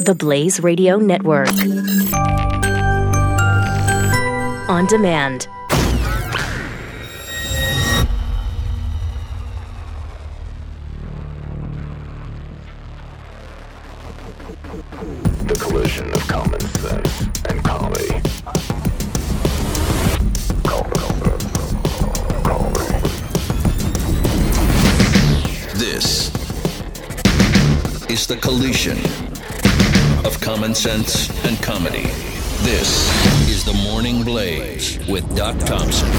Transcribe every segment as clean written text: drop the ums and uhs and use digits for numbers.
The Blaze Radio Network. On demand. The collision of common sense and comedy. This is the collision of common sense and comedy. This is the Morning Blaze with Doc Thompson.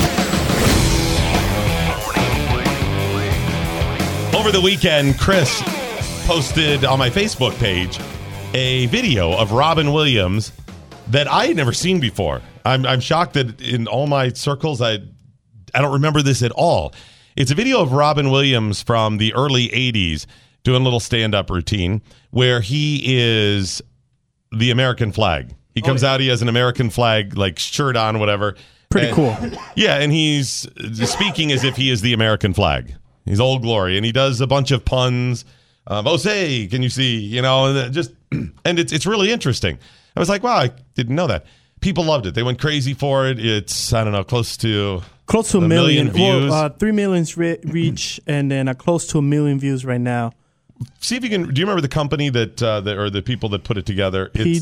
Over the weekend, Chris posted on my Facebook page a video of Robin Williams that I had never seen before. I'm shocked that in all my circles, I don't remember this at all. It's a video of Robin Williams from the early 80s doing a little stand-up routine where he is the American flag. He comes out, he has an American flag, like, shirt on, whatever. Pretty cool. Yeah, and he's speaking as if he is the American flag. He's Old Glory, and he does a bunch of puns. Say, can you see? You know, and it's really interesting. I was like, wow, I didn't know that. People loved it. They went crazy for it. It's, I don't know, close to a million views. 3 million reach, and then close to 1 million views right now. See if you can. Do you remember the company that or the people that put it together? It's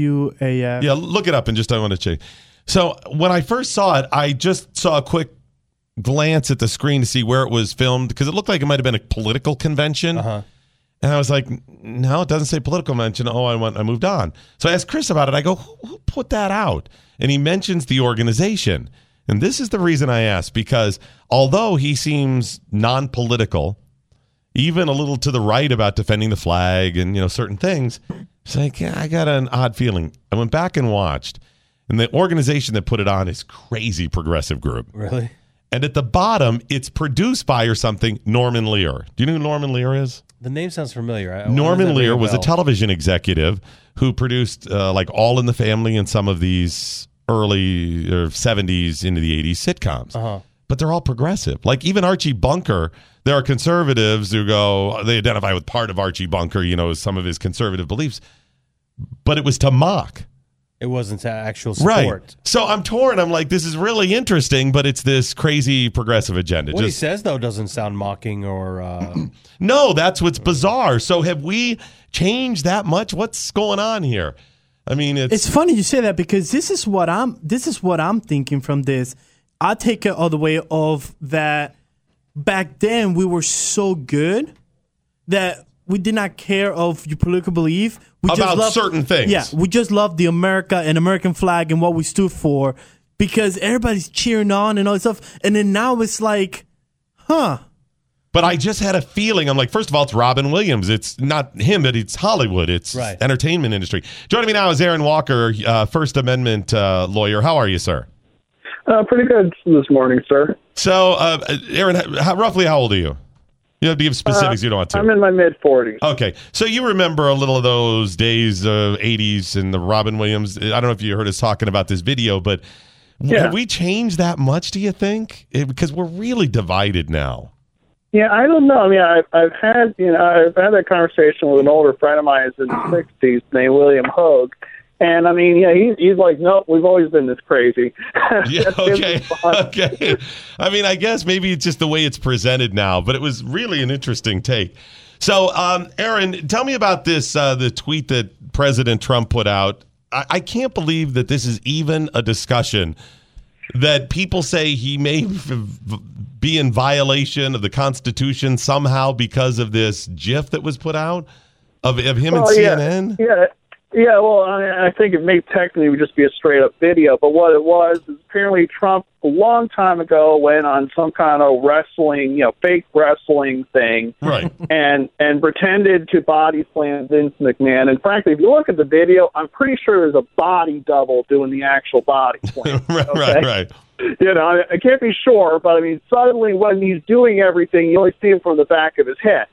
PWAF. Yeah, look it up and I want to check. So when I first saw it, I just saw a quick glance at the screen to see where it was filmed because it looked like it might have been a political convention. Uh-huh. And I was like, no, it doesn't say political convention. Oh, I moved on. So I asked Chris about it. I go, who put that out? And he mentions the organization. And this is the reason I asked, because although he seems non-political, even a little to the right about defending the flag and, you know, certain things, it's like, yeah, I got an odd feeling. I went back and watched, and the organization that put it on is Crazy Progressive Group. Really? And at the bottom, it's produced by or something, Norman Lear. Do you know who Norman Lear is? The name sounds familiar. Norman Lear was a television executive who produced like All in the Family and some of these early 70s into the 80s sitcoms. Uh-huh. But they're all progressive. Like even Archie Bunker, there are conservatives who go, they identify with part of Archie Bunker, you know, some of his conservative beliefs. But it was to mock. It wasn't to actual support. Right. So I'm torn. I'm like, this is really interesting, but it's this crazy progressive agenda. What he says, though, doesn't sound mocking or... No, that's what's bizarre. So have we changed that much? What's going on here? I mean, it's funny you say that because this is what I'm thinking from this. I take it all the way of that back then we were so good that we did not care of your political belief. We about just loved, certain things. Yeah, we just loved the America and American flag and what we stood for because everybody's cheering on and all this stuff. And then now it's like, huh. But I just had a feeling. I'm like, first of all, it's Robin Williams. It's not him, but it's Hollywood. It's right. Entertainment industry. Joining me now is Aaron Walker, First Amendment lawyer. How are you, sir? Pretty good this morning, sir. So, Aaron, roughly how old are you? You have to give specifics. You don't want to. I'm in my mid-40s. Okay. So you remember a little of those days, 80s, and the Robin Williams. I don't know if you heard us talking about this video, but have we changed that much, do you think? Because we're really divided now. Yeah, I don't know. I mean, I've had that conversation with an older friend of mine who's in his 60s named William Hogue. And I mean, yeah, he's like, no, we've always been this crazy. Yeah, okay. Okay. I mean, I guess maybe it's just the way it's presented now, but it was really an interesting take. So, Aaron, tell me about this, the tweet that President Trump put out. I can't believe that this is even a discussion, that people say he may be in violation of the Constitution somehow because of this GIF that was put out of him and CNN. Yeah, well, I think it may technically just be a straight-up video, but what it was is apparently Trump, a long time ago, went on some kind of wrestling, fake wrestling thing, right? and pretended to body slam Vince McMahon. And frankly, if you look at the video, I'm pretty sure there's a body double doing the actual body slam. Right. I can't be sure, but I mean, suddenly when he's doing everything, you only see him from the back of his head,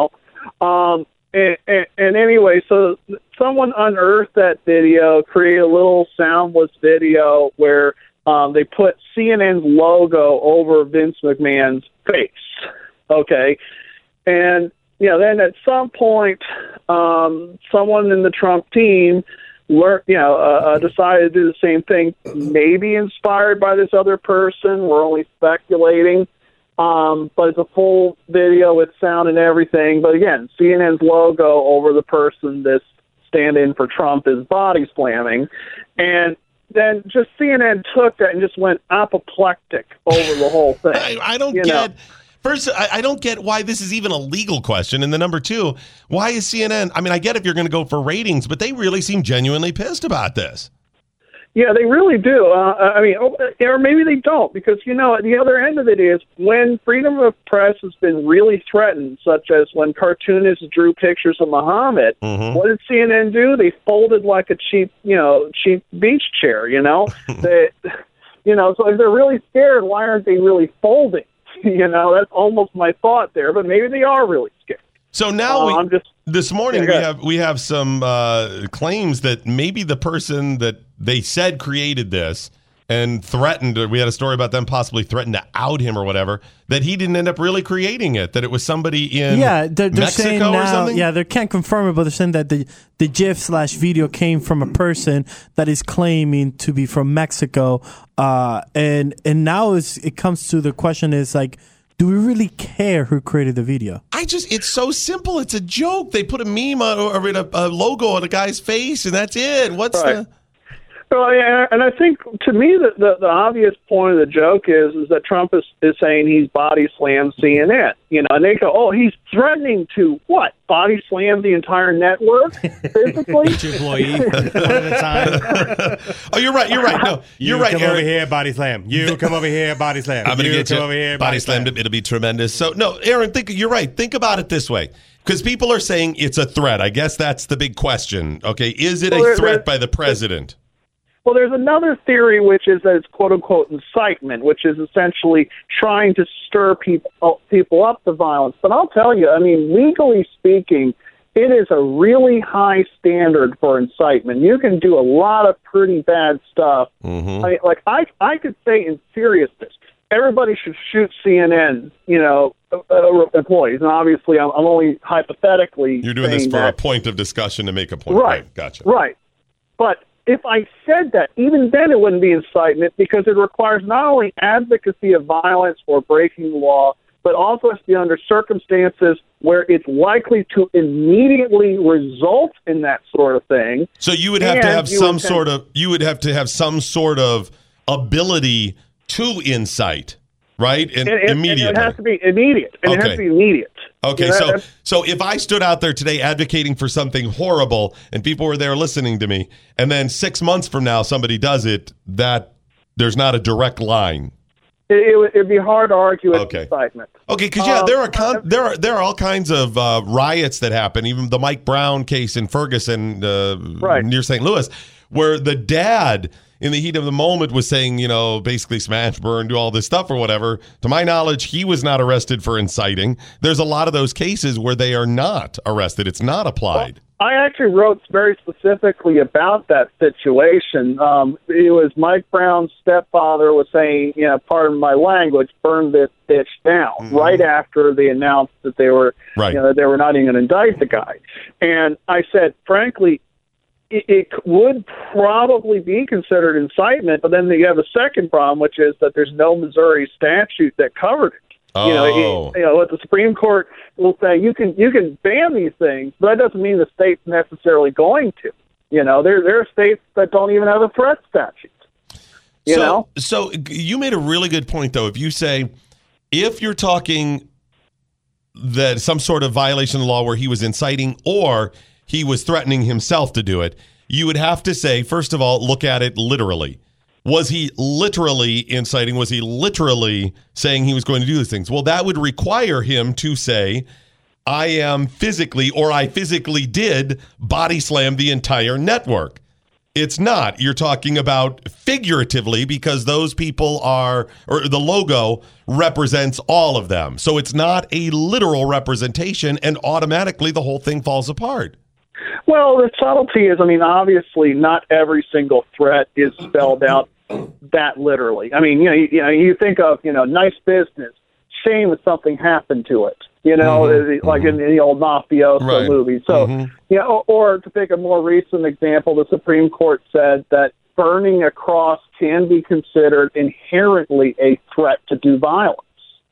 And anyway, so someone unearthed that video, created a little soundless video where they put CNN's logo over Vince McMahon's face. Okay. And then at some point, someone in the Trump team decided to do the same thing, maybe inspired by this other person. We're only speculating. But it's a full video with sound and everything. But again, CNN's logo over the person that's stand-in for Trump is body slamming. And then just CNN took that and just went apoplectic over the whole thing. I don't get... First, I don't get why this is even a legal question. And the number two, why is CNN... I mean, I get if you're going to go for ratings, but they really seem genuinely pissed about this. Yeah, they really do. Or maybe they don't, because, the other end of it is when freedom of press has been really threatened, such as when cartoonists drew pictures of Muhammad, what did CNN do? They folded like a cheap beach chair, so if they're really scared, why aren't they really folding? That's almost my thought there, but maybe they are really scared. So now this morning we have some claims that maybe the person that they said created this and threatened, we had a story about them possibly threatened to out him or whatever, that he didn't end up really creating it, that it was somebody in they're Mexico saying now, or something? Yeah, they can't confirm it, but they're saying that the GIF/video came from a person that is claiming to be from Mexico. And now it comes to the question is like, do we really care who created the video? It's so simple. It's a joke. They put a meme or a logo on a guy's face, and that's it. What's the... Well, yeah, and I think, to me, the obvious point of the joke is that Trump is saying he's body slammed CNN, and they go, oh, he's threatening to, what, body slam the entire network physically? Each employee, one at a time. Oh, you're right. No, you're right, come Eric. over here, body slam. You come over here, body slam. I'm going to get you over here, body slammed. It'll be tremendous. So, no, Aaron, you're right. Think about it this way. Because people are saying it's a threat. I guess that's the big question. Okay, is it a threat by the president? Well, there's another theory, which is that it's quote-unquote incitement, which is essentially trying to stir people up to violence. But I'll tell you, legally speaking, it is a really high standard for incitement. You can do a lot of pretty bad stuff. Mm-hmm. I could say in seriousness, everybody should shoot CNN, employees. And obviously, I'm only hypothetically You're doing this for a point of discussion to make a point. Right. Gotcha. Right. But if I said that, even then it wouldn't be incitement, because it requires not only advocacy of violence or breaking the law, but also has to be under circumstances where it's likely to immediately result in that sort of thing. So you would have to have some sort of ability to incite, right? And immediately. And it has to be immediate. And it has to be immediate. Okay, so if I stood out there today advocating for something horrible and people were there listening to me, and then 6 months from now somebody does it, that there's not a direct line. It'd be hard to argue with incitement. Okay, because there are all kinds of riots that happen. Even the Mike Brown case in Ferguson, near St. Louis, where the dad, in the heat of the moment, was saying, basically smash, burn, do all this stuff or whatever. To my knowledge, he was not arrested for inciting. There's a lot of those cases where they are not arrested. It's not applied. Well, I actually wrote very specifically about that situation. It was Mike Brown's stepfather was saying, pardon my language, burn this bitch down, right after they announced that they were, that they were not even going to indict the guy. And I said, frankly, it would probably be considered incitement, but then you have a second problem, which is that there's no Missouri statute that covered it. What the Supreme Court will say, you can ban these things, but that doesn't mean the state's necessarily going to. There are states that don't even have a threat statute. So you made a really good point, though. If you're talking that some sort of violation of the law where he was inciting or he was threatening himself to do it, you would have to say, first of all, look at it literally. Was he literally inciting? Was he literally saying he was going to do these things? Well, that would require him to say, I physically did body slam the entire network. It's not. You're talking about figuratively, because those people or the logo represents all of them. So it's not a literal representation, and automatically the whole thing falls apart. Well, the subtlety is, obviously not every single threat is spelled out that literally. You think of, nice business, shame if something happened to it. like in the old mafioso movies. So, or to take a more recent example, the Supreme Court said that burning a cross can be considered inherently a threat to do violence.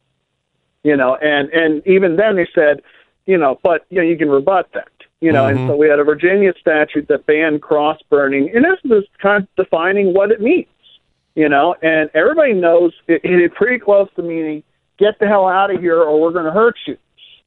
And even then they said, but you can rebut that. And so we had a Virginia statute that banned cross burning, in essence, kind of defining what it means. And everybody knows it's pretty close to meaning get the hell out of here or we're going to hurt you.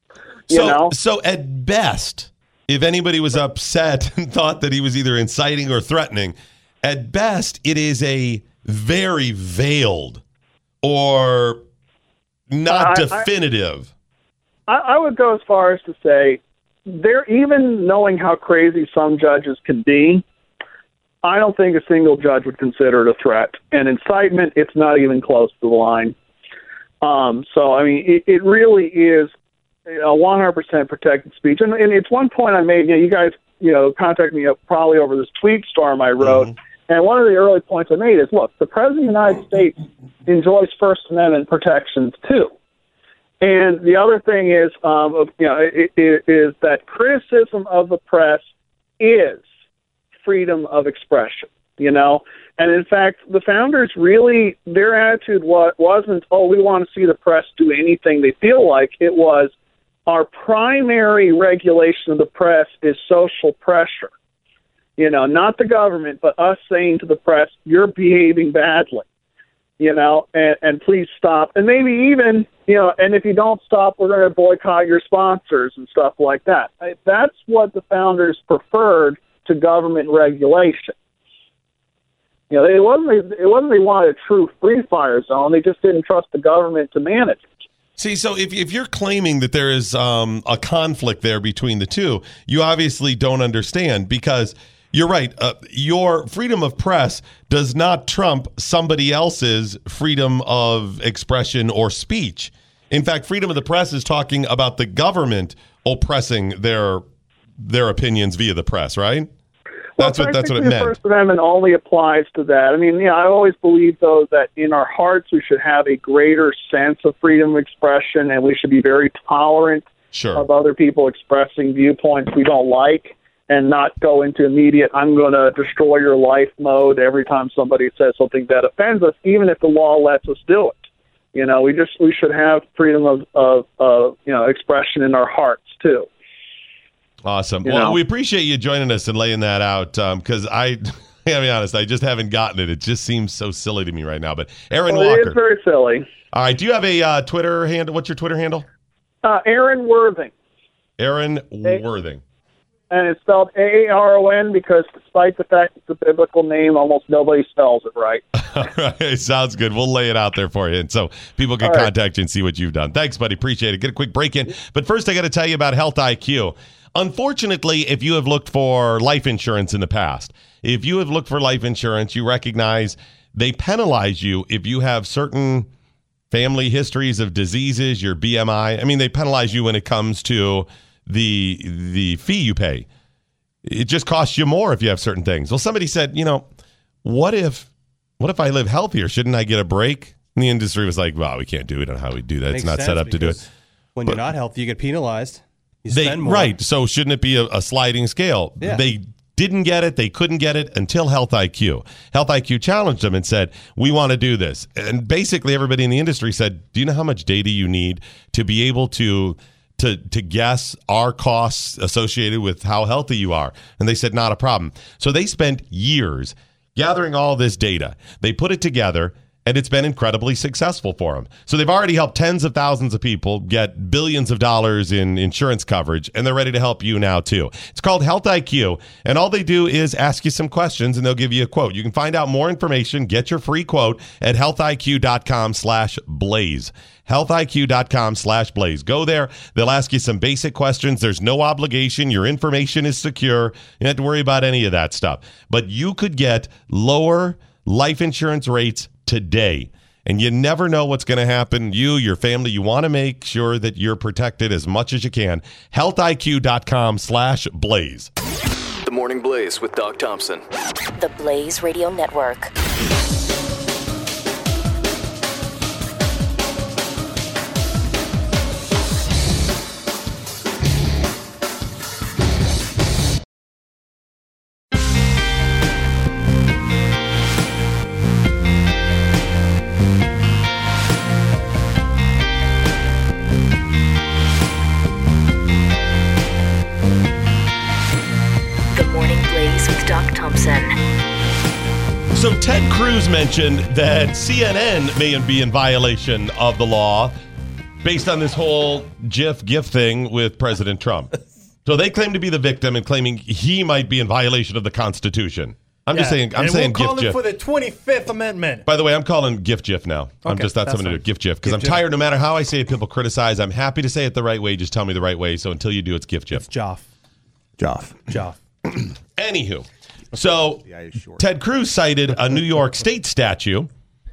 So at best, if anybody was upset and thought that he was either inciting or threatening, at best it is a very veiled or not definitive. I would go as far as to say, even knowing how crazy some judges can be, I don't think a single judge would consider it a threat. And incitement, it's not even close to the line. So, I mean, it really is a 100% protected speech. And it's one point I made, you guys, contacted me probably over this tweet storm I wrote. And one of the early points I made is, look, the President of the United States enjoys First Amendment protections, too. And the other thing is, is that criticism of the press is freedom of expression, And in fact, the founders really, their attitude wasn't, we want to see the press do anything they feel like. It was, our primary regulation of the press is social pressure. Not the government, but us saying to the press, you're behaving badly, and please stop. And maybe even, and if you don't stop, we're going to boycott your sponsors and stuff like that. That's what the founders preferred to government regulation. It wasn't they wanted a true free fire zone. They just didn't trust the government to manage it. See, so if you're claiming that there is a conflict there between the two, you obviously don't understand, because you're right. Your freedom of press does not trump somebody else's freedom of expression or speech. In fact, freedom of the press is talking about the government oppressing their opinions via the press, right? That's what it meant. The First Amendment only applies to that. I mean, I always believe, though, that in our hearts we should have a greater sense of freedom of expression, and we should be very tolerant of other people expressing viewpoints we don't like, and not go into immediate, I'm going to destroy your life mode every time somebody says something that offends us, even if the law lets us do it. We should have freedom of expression in our hearts, too. Awesome. Well, we appreciate you joining us and laying that out, because I gotta be honest, I just haven't gotten it. It just seems so silly to me right now. But Aaron Walker. It is very silly. All right. Do you have a Twitter handle? What's your Twitter handle? Aaron Worthing. Aaron Worthing. And it's spelled Aaron, because despite the fact it's a biblical name, almost nobody spells it right. All right. Sounds good. We'll lay it out there for you, and so people can contact you and see what you've done. Thanks, buddy. Appreciate it. Get a quick break in. But first, I got to tell you about Health IQ. Unfortunately, if you have looked for life insurance in the past, you recognize they penalize you if you have certain family histories of diseases, your BMI. I mean, they penalize you when it comes to the fee you pay. It just costs you more if you have certain things. Well, somebody said, what if I live healthier? Shouldn't I get a break? And the industry was like, well, we can't do it. We don't know how we do that. It's not set up to do it. When you're not healthy, you get penalized. You spend more. Right. So shouldn't it be a sliding scale? Yeah. They didn't get it. They couldn't get it until Health IQ. Health IQ challenged them and said, we want to do this. And basically everybody in the industry said, do you know how much data you need to be able to guess our costs associated with how healthy you are? And they said, not a problem. So they spent years gathering all this data. They put it together, and it's been incredibly successful for them. So they've already helped tens of thousands of people get billions of dollars in insurance coverage, and they're ready to help you now, too. It's called Health IQ, and all they do is ask you some questions, and they'll give you a quote. You can find out more information, get your free quote at healthiq.com/blaze. healthiq.com/blaze. Go there. They'll ask you some basic questions. There's no obligation. Your information is secure. You don't have to worry about any of that stuff. But you could get lower life insurance rates today. And you never know what's going to happen. You, your family, you want to make sure that you're protected as much as you can. healthiq.com/blaze. The Morning Blaze with Doc Thompson. The Blaze Radio Network. Doc Thompson. So Ted Cruz mentioned that CNN may be in violation of the law based on this whole GIF thing with President Trump. So they claim to be the victim and claiming he might be in violation of the Constitution. I'm saying we're calling GIF. for the 25th Amendment. By the way, I'm calling GIF now. Okay, that's something to do. GIF. Because I'm tired, no matter how I say it, people criticize. I'm happy to say it the right way. Just tell me the right way. So until you do, it's GIF. It's Joff. Anywho, so Ted Cruz cited a New York State statute.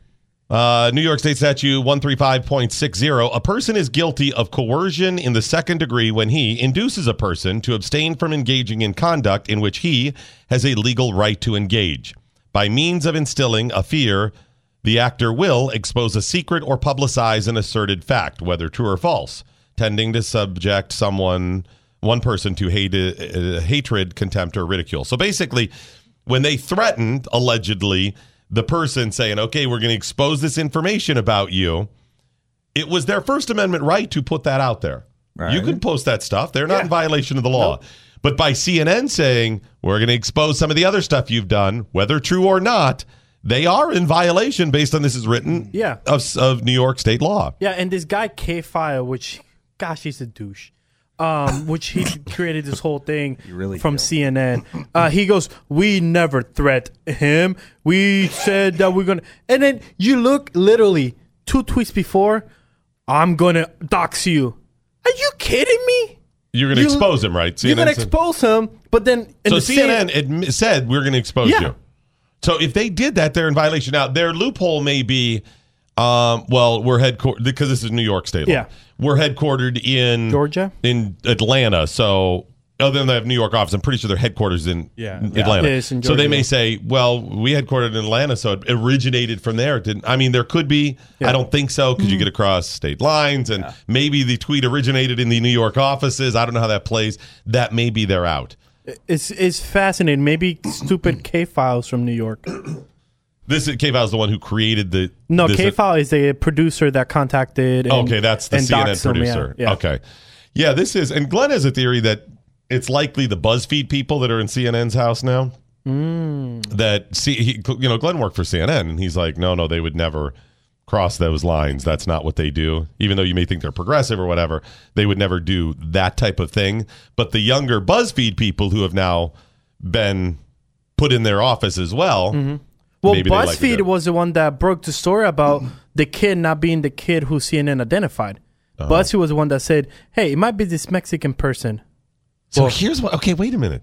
New York State Statute 135.60. A person is guilty of coercion in the second degree when he induces a person to abstain from engaging in conduct in which he has a legal right to engage. By means of instilling a fear, the actor will expose a secret or publicize an asserted fact, whether true or false, tending to subject one person to hatred, contempt, or ridicule. So basically, when they threatened, allegedly, the person saying, okay, we're going to expose this information about you, it was their First Amendment right to put that out there. Right. You can post that stuff. They're not in violation of the law. Nope. But by CNN saying, we're going to expose some of the other stuff you've done, whether true or not, they are in violation based on this is written of New York state law. Yeah, and this guy K-File, which, gosh, he's a douche. Which he created this whole thing from CNN. He goes, we never threat him. We said that we're going to. And then you look literally 2 tweets before, I'm going to dox you. Are you kidding me? You're going to expose him, right? You're going to expose him, but then. So CNN said we're going to expose you. So if they did that, they're in violation. Now, their loophole may be. We're headquartered because this is New York State law. Yeah. We're headquartered in Georgia, in Atlanta. So other than they have New York office, I'm pretty sure their headquarters in Atlanta. It is in Georgia, so they may say, well, we headquartered in Atlanta, so it originated from there. I mean, there could be. I don't think so because you get across state lines, and maybe the tweet originated in the New York offices. I don't know how that plays. That maybe they're out. It's fascinating. Maybe stupid K-Files from New York. This K-File is the one who created the... No, K-File is the producer that contacted... that's the CNN producer. Yeah. Okay. Yeah, this is... And Glenn has a theory that it's likely the BuzzFeed people that are in CNN's house now. Glenn worked for CNN, and he's like, no, they would never cross those lines. That's not what they do. Even though you may think they're progressive or whatever, they would never do that type of thing. But the younger BuzzFeed people who have now been put in their office as well... Mm-hmm. Well, BuzzFeed was the one that broke the story about the kid not being the kid who CNN identified. BuzzFeed was the one that said, hey, it might be this Mexican person. So here's what... Okay, wait a minute.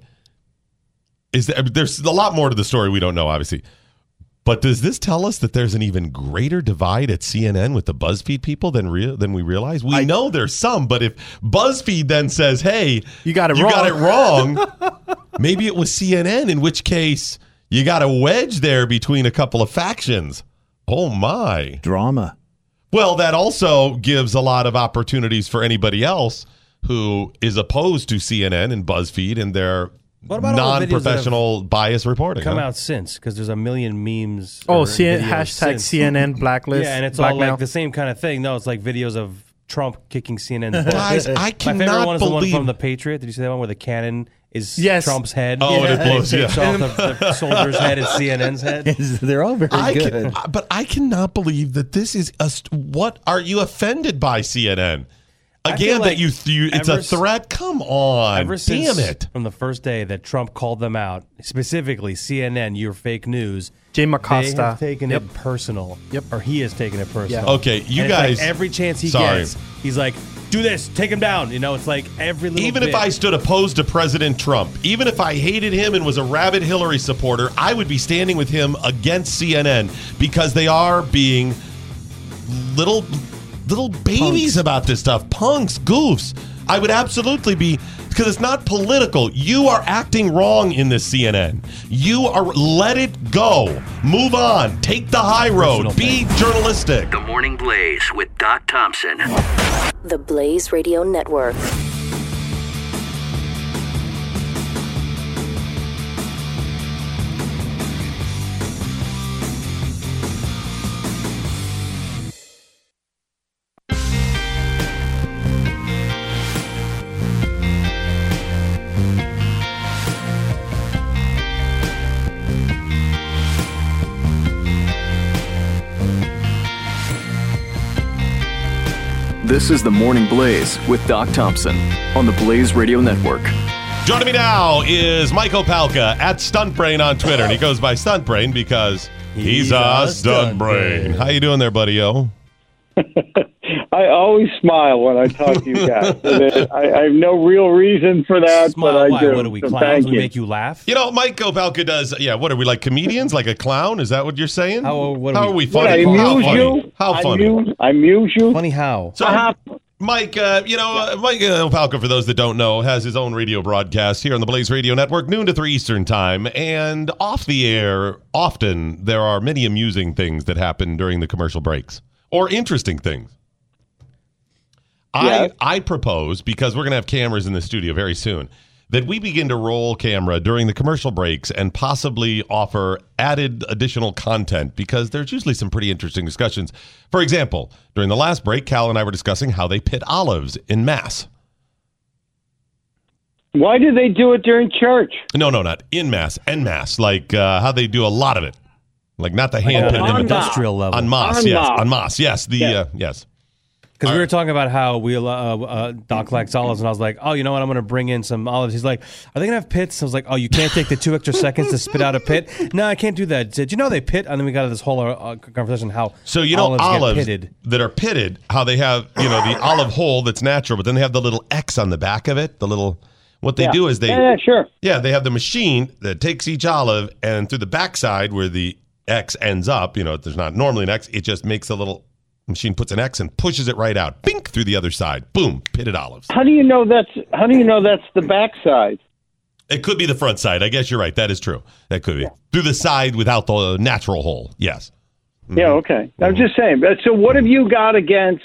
There's a lot more to the story we don't know, obviously. But does this tell us that there's an even greater divide at CNN with the BuzzFeed people than we realize? We know there's some, but if BuzzFeed then says, hey, you got it wrong, maybe it was CNN, in which case... You got a wedge there between a couple of factions. Oh, my. Drama. Well, that also gives a lot of opportunities for anybody else who is opposed to CNN and BuzzFeed and their non-professional bias reporting. Come out since, because there's a million memes. Hashtag CNN blacklist. Yeah, and it's all like the same kind of thing. No, it's like videos of Trump kicking CNN's butt. Guys, I cannot My favorite one is the one believe... from The Patriot. Did you see that one where the cannon is Trump's head? Oh, and it blows. And it takes off the soldier's head and CNN's head. They're all very good. But I cannot believe that this is... What are you offended by, CNN? Again, that it's a threat? Come on. Ever since, from the first day that Trump called them out, specifically CNN, you're fake news, Jay Acosta. They have taken it personal. Or he has taken it personal. Yeah. Okay, you guys... Like every chance he gets, he's like, do this, take him down. It's like every little Even if I stood opposed to President Trump, even if I hated him and was a rabid Hillary supporter, I would be standing with him against CNN because they are being little babies about this stuff. Punks, goofs. I would absolutely be, because it's not political. You are acting wrong in this CNN. Let it go. Move on. Take the high road. Be journalistic. The Morning Blaze with Doc Thompson. The Blaze Radio Network. This is the Morning Blaze with Doc Thompson on the Blaze Radio Network. Joining me now is Mike Opalka at Stuntbrain on Twitter, and he goes by Stuntbrain because he's a stunt brain. How you doing there, buddy-o? I always smile when I talk to you guys. I have no real reason for that, but I do. What are we, So clowns? thank We you. make you laugh? You know, Mike Opalka does, what are we, like comedians? Like a clown? Is that what you're saying? How are we What, funny? I How amuse funny? you? How funny? I amuse you? Funny how? So, Mike, Mike Opalka, for those that don't know, has his own radio broadcast here on the Blaze Radio Network, noon to 3 Eastern Time. And off the air, often there are many amusing things that happen during the commercial breaks, or interesting things. Yes. I propose, because we're going to have cameras in the studio very soon, that we begin to roll camera during the commercial breaks and possibly offer added additional content, because there's usually some pretty interesting discussions. For example, during the last break, Cal and I were discussing how they pit olives in mass. Why do they do it during church? No, not in mass, en masse, like how they do a lot of it. Like not the hand pit. on industrial level. On mass, En yes. masse. On mass, yes. Yes. Because we were talking about how we Doc likes olives, and I was like, oh, you know what? I'm going to bring in some olives. He's like, are they going to have pits? I was like, oh, you can't take the 2 extra seconds to spit out a pit? No, I can't do that. Did you know they pit? And then we got this whole conversation how So you know olives get pitted. that are pitted, how they have, the olive hole that's natural, but then they have the little X on the back of it, the little, what they do is they, sure. Yeah, they have the machine that takes each olive, and through the backside where the X ends up, there's not normally an X, it just makes a little machine, puts an X and pushes it right out, bink, through the other side, boom, pitted olives. How do you know that's the backside? It could be the front side. I guess you're right. That is true. That could be through the side without the natural hole. Yes. Mm-hmm. Yeah, okay. I'm just saying. So what have you got against?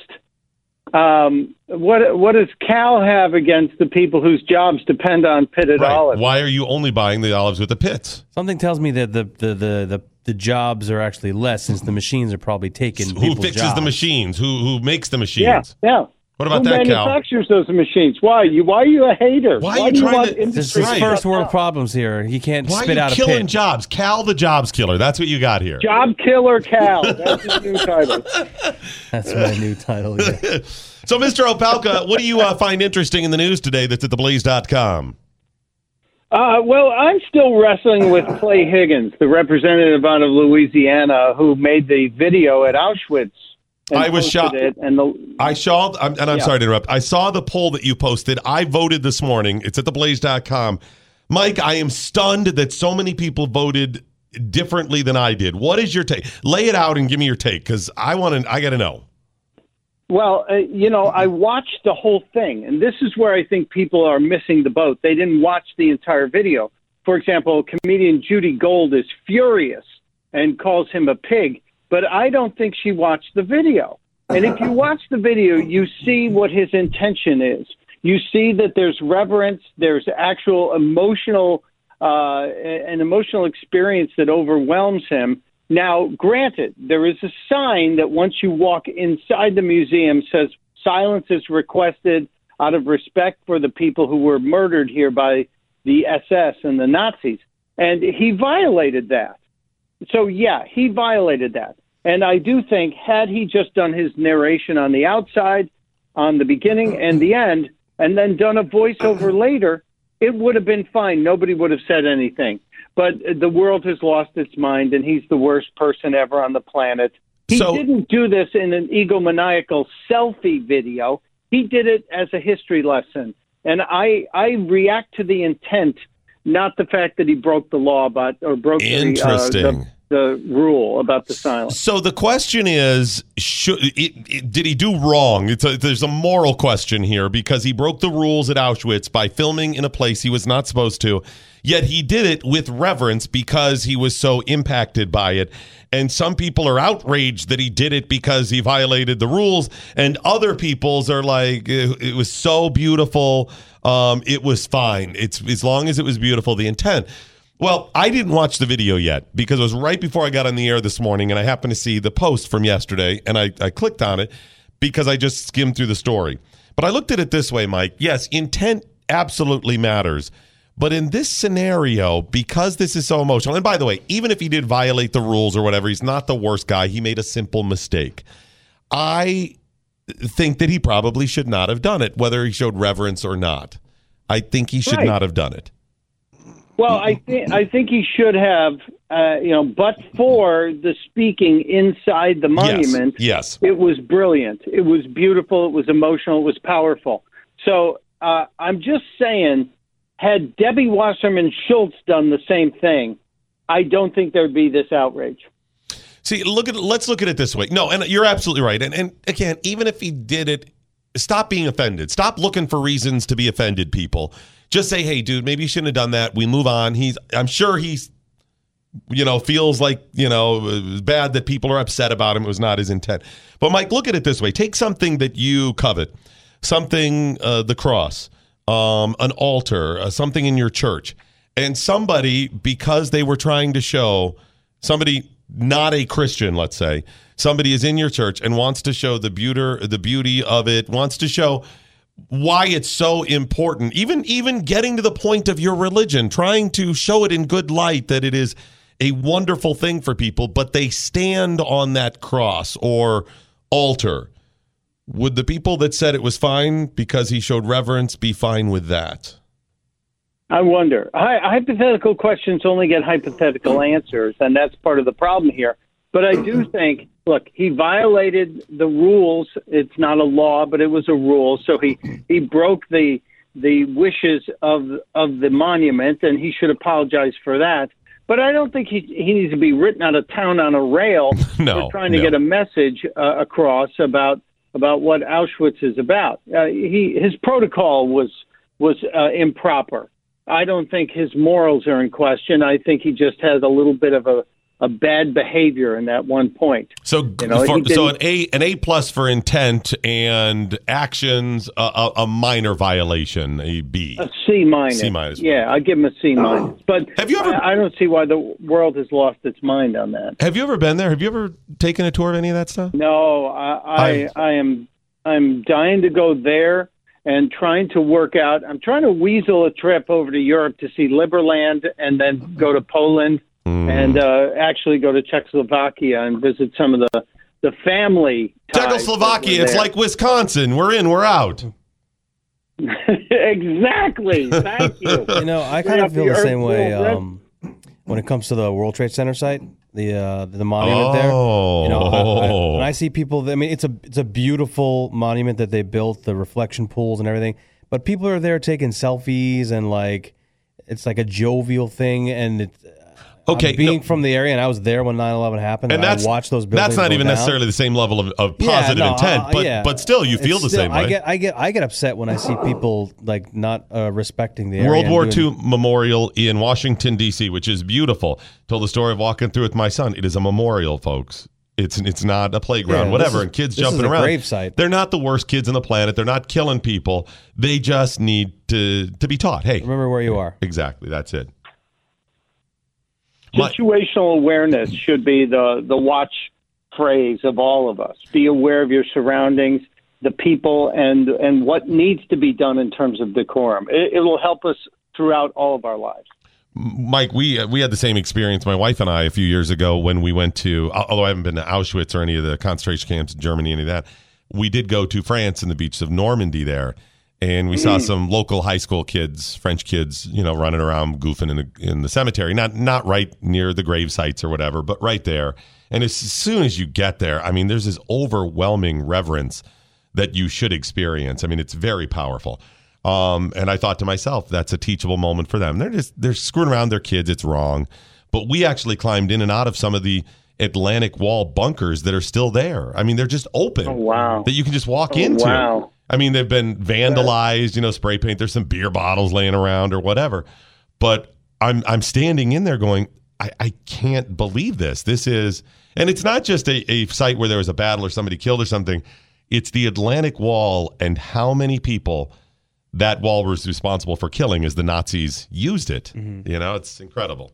What does Cal have against the people whose jobs depend on pitted olives? Why are you only buying the olives with the pits? Something tells me that the jobs are actually less, since the machines are probably taking Who people's fixes jobs. the machines? Who makes the machines? Yeah. What about Who that, Cal? manufactures those machines? Why are you a hater? Why are you do trying want to- This industry is to first shut world up? problems here. He can't Why spit are out you a killing pit. jobs? Cal the Jobs Killer. That's what you got here. Job Killer Cal. That's his new title. That's my new title. Yeah. So, Mr. Opalka, what do you find interesting in the news today that's at theblaze.com? Well, I'm still wrestling with Clay Higgins, the representative out of Louisiana who made the video at Auschwitz. And I was shocked. posted it, and I'm sorry to interrupt. I saw the poll that you posted. I voted this morning. It's at theblaze.com. Mike, I am stunned that so many people voted differently than I did. What is your take? Lay it out and give me your take, because I got to know. Well, I watched the whole thing, and this is where I think people are missing the boat. They didn't watch the entire video. For example, comedian Judy Gold is furious and calls him a pig, but I don't think she watched the video. And if you watch the video, you see what his intention is. You see that there's reverence, there's actual an emotional experience that overwhelms him. Now, granted, there is a sign that once you walk inside the museum says silence is requested out of respect for the people who were murdered here by the SS and the Nazis. And he violated that. So, yeah, he violated that. And I do think had he just done his narration on the outside, on the beginning and the end, and then done a voiceover later, it would have been fine. Nobody would have said anything. But the world has lost its mind, and he's the worst person ever on the planet. He didn't do this in an egomaniacal selfie video. He did it as a history lesson. And I react to the intent, not the fact that he broke the law broke the rule about the silence. So the question is, did he do wrong? There's a moral question here, because he broke the rules at Auschwitz by filming in a place he was not supposed to, yet he did it with reverence because he was so impacted by it. And some people are outraged that he did it because he violated the rules, and other people's are like, it was so beautiful, it was fine. It's as long as it was beautiful, the intent. Well, I didn't watch the video yet because it was right before I got on the air this morning, and I happened to see the post from yesterday, and I clicked on it because I just skimmed through the story. But I looked at it this way, Mike. Yes, intent absolutely matters. But in this scenario, because this is so emotional, and by the way, even if he did violate the rules or whatever, he's not the worst guy. He made a simple mistake. I think that he probably should not have done it, whether he showed reverence or not. I think he should not have done it. Well, I think he should have, but for the speaking inside the monument, yes. It was brilliant. It was beautiful. It was emotional. It was powerful. So I'm just saying, had Debbie Wasserman Schultz done the same thing, I don't think there'd be this outrage. See, let's look at it this way. No, and you're absolutely right. And again, even if he did it, stop being offended. Stop looking for reasons to be offended, people. Just say, hey, dude, maybe you shouldn't have done that. We move on. I'm sure he's, feels like, it was bad that people are upset about him. It was not his intent. But Mike, look at it this way. Take something that you covet, something, the cross, an altar, something in your church. And somebody, because they were trying to show somebody, not a Christian, let's say, somebody is in your church and wants to show the beauty of it, wants to show why it's so important, even getting to the point of your religion, trying to show it in good light that it is a wonderful thing for people, but they stand on that cross or altar. Would the people that said it was fine because he showed reverence be fine with that? I wonder. Hypothetical questions only get hypothetical answers, and that's part of the problem here. But I do think, look, he violated the rules. It's not a law, but it was a rule. So he broke the wishes of the monument, and he should apologize for that. But I don't think he needs to be written out of town on a rail for trying to get a message across about what Auschwitz is about. His protocol was improper. I don't think his morals are in question. I think he just has a little bit of a bad behavior in that one point. So, an A plus for intent and actions, a minor violation, a B. A C minus. C minus. Yeah, I give him a C minus. But have you ever? I don't see why the world has lost its mind on that. Have you ever been there? Have you ever taken a tour of any of that stuff? No, I'm dying to go there. And trying to work out, I'm trying to weasel a trip over to Europe to see Liberland and then go to Poland and actually go to Czechoslovakia and visit some of the family ties. Czechoslovakia, it's like Wisconsin. We're in, we're out. Exactly. Thank you. I kind of feel the same way when it comes to the World Trade Center site. The monument there. When I see people, it's a beautiful monument that they built, the reflection pools and everything. But people are there taking selfies and it's like a jovial thing. And from the area, and I was there when 9/11 happened, and I watched those buildings. That's not even necessarily the same level of positive intent, but still, you feel the same way. I get upset when I see people not respecting the area. World War II Memorial in Washington D.C., which is beautiful. Told the story of walking through with my son. It is a memorial, folks. It's not a playground, whatever. And kids jumping around. Grave site. They're not the worst kids on the planet. They're not killing people. They just need to be taught. Hey, remember where you are. Exactly. That's it. Situational awareness should be the watch phrase of all of us. Be aware of your surroundings, the people, and what needs to be done in terms of decorum. It will help us throughout all of our lives. Mike, we had the same experience, my wife and I, a few years ago when we went to, although I haven't been to Auschwitz or any of the concentration camps in Germany, any of that, we did go to France and the beaches of Normandy there. And we saw some local high school kids, French kids, running around goofing in the cemetery, not right near the grave sites or whatever, but right there. And as soon as you get there, there's this overwhelming reverence that you should experience. It's very powerful. And I thought to myself, that's a teachable moment for them. They're screwing around their kids. It's wrong. But we actually climbed in and out of some of the Atlantic Wall bunkers that are still there. They're just open. Oh, wow. That you can just walk into. Wow. They've been vandalized, spray paint. There's some beer bottles laying around or whatever. But I'm standing in there going, I can't believe this. This is, and it's not just a site where there was a battle or somebody killed or something. It's the Atlantic Wall and how many people that wall was responsible for killing as the Nazis used it. Mm-hmm. It's incredible.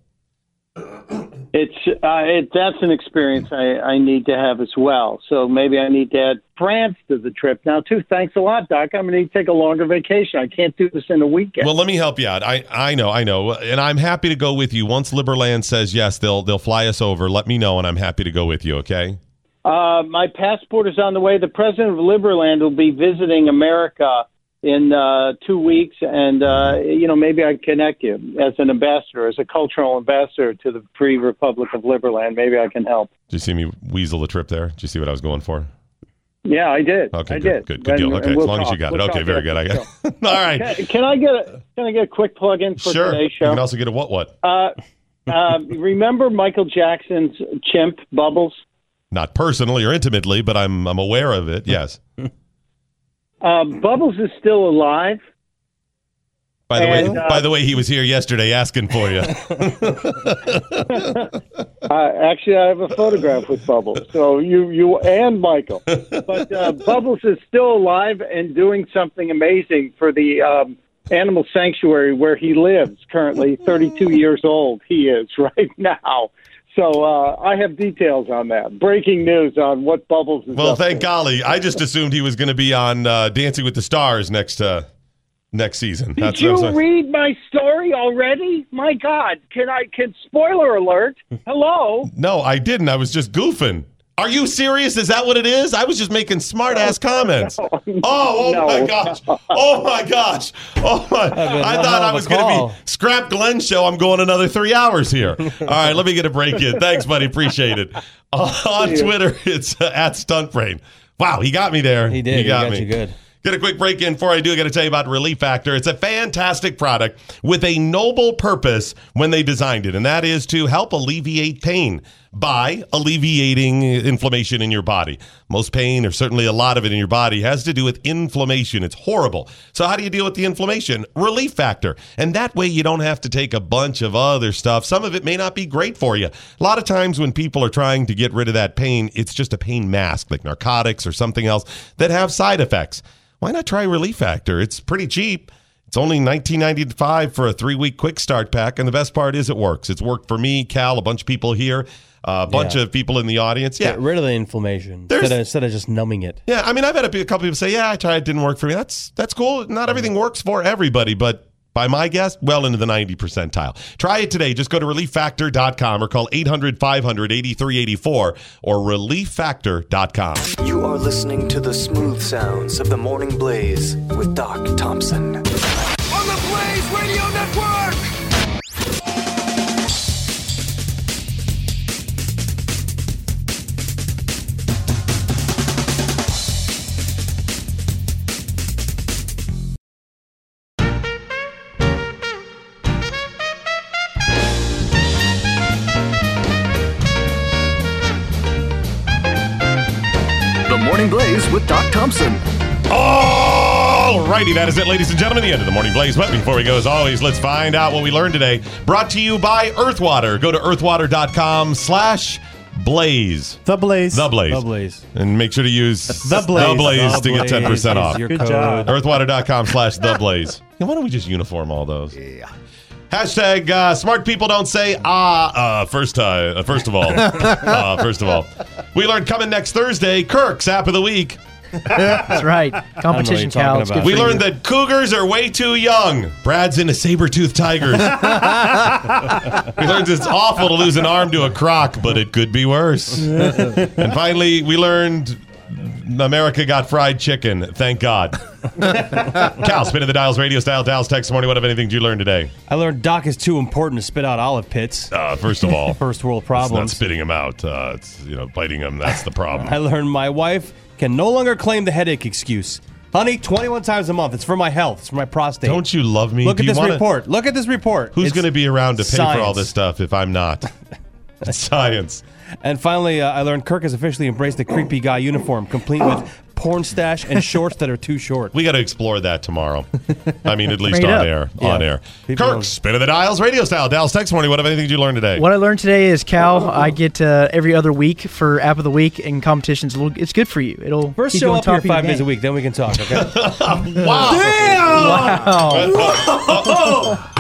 That's an experience I need to have as well. So maybe I need to add France to the trip now too. Thanks a lot, Doc. I'm going to need to take a longer vacation. I can't do this in a weekend. Well, let me help you out. I know, and I'm happy to go with you. Once Liberland says yes, they'll fly us over. Let me know, and I'm happy to go with you. Okay. My passport is on the way. The president of Liberland will be visiting America in 2 weeks, and maybe I connect you as an ambassador, as a cultural ambassador to the Free Republic of Liberland. Maybe I can help. Did you see me weasel the trip there? Did you see what I was going for? Yeah, I did. Okay, I good, did. good deal. Okay, as long as you got it. Okay, very good. I got it. All right. Can I get a quick plug in for today's show? You can also get a what? Remember Michael Jackson's chimp, Bubbles? Not personally or intimately, but I'm aware of it. Yes. Bubbles is still alive. By the way, he was here yesterday asking for you. Actually, I have a photograph with Bubbles. So you and Michael. But Bubbles is still alive and doing something amazing for the animal sanctuary where he lives currently. 32 years old he is right now. So I have details on that. Breaking news on what Bubbles is Well, up thank to. golly. I just assumed he was going to be on Dancing with the Stars next season. Did you read my story already? My God. Can spoiler alert. Hello? No, I didn't. I was just goofing. Are you serious? Is that what it is? I was just making smart-ass comments. No. My gosh. Oh, my gosh. I thought I was going to be Scrap Glenn show. I'm going another 3 hours here. All right, let me get a break in. Thanks, buddy. Appreciate it. On Twitter, it's at StuntBrain. Wow, he got me there. He did. He got me. you good. Get a quick break in. Before I do, I got to tell you about Relief Factor. It's a fantastic product with a noble purpose when they designed it, and that is to help alleviate pain by alleviating inflammation in your body. Most pain, or certainly a lot of it in your body, has to do with inflammation. It's horrible. So how do you deal with the inflammation? Relief Factor. And that way you don't have to take a bunch of other stuff. Some of it may not be great for you. A lot of times when people are trying to get rid of that pain, it's just a pain mask, like narcotics or something else that have side effects. Why not try Relief Factor? It's pretty cheap. It's only $19.95 for a 3-week quick start pack, and the best part is it works. It's worked for me, Cal, a bunch of people here, a bunch of people in the audience. Yeah, get rid of the inflammation instead of just numbing it. Yeah, I mean, I've had a couple people say, "Yeah, I tried, it didn't work for me." That's cool. Not everything works for everybody, but by my guess, well into the 90 percentile. Try it today. Just go to relieffactor.com or call 800-500-8384 or relieffactor.com. You are listening to the smooth sounds of the Morning Blaze with Doc Thompson. On the Blaze Radio Network! Morning Blaze with Doc Thompson. All righty, that is it, ladies and gentlemen, the end of the Morning Blaze. But before we go, as always, let's find out what we learned today. Brought to you by Earthwater. Go to earthwater.com/blaze. The Blaze. The Blaze. The Blaze. And make sure to use The Blaze. to get 10% off. Good job. Earthwater.com/the Blaze. Why don't we just uniform all those? Yeah. Hashtag smart people don't say first of all. We learned coming next Thursday, Kirk's App of the Week. That's right. Competition cow. We learned that cougars are way too young. Brad's into saber-toothed tigers. We learned it's awful to lose an arm to a croc, but it could be worse. And finally, we learned America got fried chicken. Thank God. Cal, spin of the dials, radio style, Dallas, Texas morning. What, if anything, did you learn today? I learned Doc is too important to spit out olive pits. First of all, first world problems. It's not spitting them out. It's biting them. That's the problem. I learned my wife can no longer claim the headache excuse. Honey, 21 times a month. It's for my health. It's for my prostate. Don't you love me? Look at this report. Look at this report. Who's going to be around to pay science. for all this stuff if I'm not? It's science. And finally, I learned Kirk has officially embraced the creepy guy uniform, complete with porn stash and shorts that are too short. We got to explore that tomorrow. I mean, at least on air. Yeah. On air. Kirk, spin of the dials, radio style. Dallas, Texas morning. What, if anything, did you learn today? What I learned today is, Cal, I get every other week for App of the Week and competitions. It's good for you. It'll first keep show you on up top here of your 5 days game. a week, then we can talk. Okay. Wow. Damn! Wow.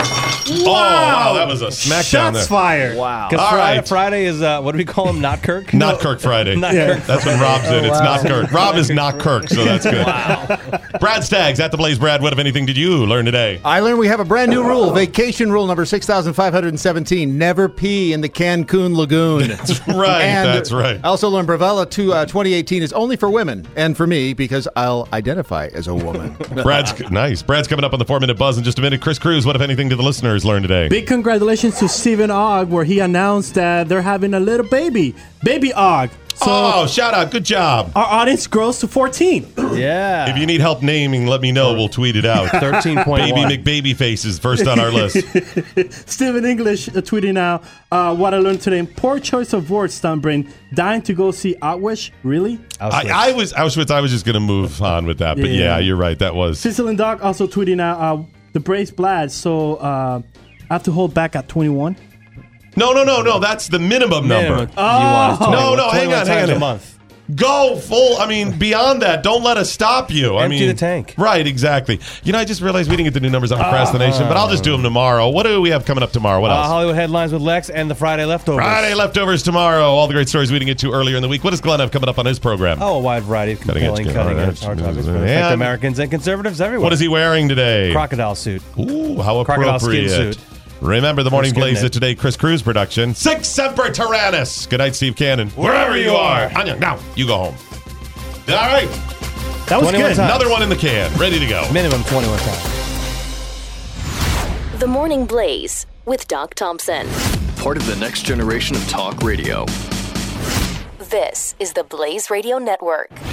wow, that was a smackdown there. Shots fired. Wow. Because All right. Friday is, what do we call him? Not Kirk? Not Kirk Friday. Not Yeah. Kirk. That's when Rob's in. It's not Kirk. Rob is not Kirk, so that's good. Brad Staggs at the Blaze. Brad, what, if anything, did you learn today? I learned we have a brand new rule, vacation rule number 6,517. Never pee in the Cancun Lagoon. That's right. And That's right. I also learned Bravella 2018 is only for women and for me because I'll identify as a woman. Brad's nice. Brad's coming up on the 4-minute buzz in just a minute. Chris Cruz, what, if anything, did the listeners learn today? Big congratulations to Stephen Ogg, where he announced that they're having a little baby Ogg. So shout out. Good job. our audience grows to 14. Yeah. If you need help naming, let me know. We'll tweet it out. 13.1. Baby McBabyface is first on our list. Stephen English tweeting out what I learned today. Poor choice of words, Stunbrain. Dying to go see Auschwitz? Really? I was Auschwitz. I was just going to move on with that. But yeah, you're right. That was. Cecil and Doc also tweeting out the Braves Blad. So I have to hold back at 21. No. That's the minimum number. No, hang on. a month. Go full. I mean, beyond that, don't let us stop you. Empty the tank. Right, exactly. I just realized we didn't get the new numbers on procrastination, but I'll just do them tomorrow. What do we have coming up tomorrow? What else? Hollywood Headlines with Lex and the Friday Leftovers. Friday Leftovers tomorrow. All the great stories we didn't get to earlier in the week. What does Glenn have coming up on his program? Oh, a wide variety of compelling, cutting-edge hard topics that affect Americans and conservatives everywhere. What is he wearing today? Crocodile suit. Ooh, how Crocodile appropriate. skin suit. Remember, the Morning Blaze is today, Chris Cruz production. Sic Semper Tyrannis. Good night, Steve Cannon. Wherever you are. Anya, now, you go home. All right. That was good. Times. Another one in the can. Ready to go. Minimum 21 times. The Morning Blaze with Doc Thompson. Part of the next generation of talk radio. This is the Blaze Radio Network.